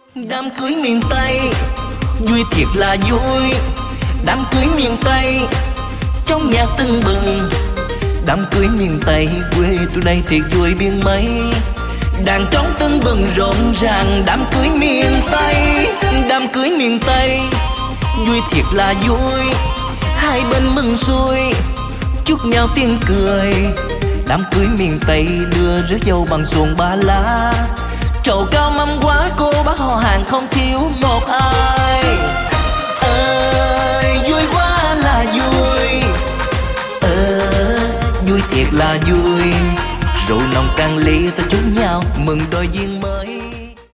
Đám cưới miền Tây vui thiệt là vui. Đám cưới miền Tây trong nhạc tưng bừng. Đám cưới miền Tây quê tôi đây thiệt vui biên mấy. Đàn trống tưng bừng rộn ràng. Đám cưới miền Tây, đám cưới miền Tây vui thiệt là vui. Hai bên mừng xuôi chúc nhau tiếng cười. Đám cưới miền Tây đưa rước dâu bằng xuồng ba lá. Trầu cao mâm quá cô bác họ hàng không thiếu một ai. Ơi vui quá là vui. Vui thiệt là vui. Rượu nồng can ly ta chúc nhau mừng đôi duyên.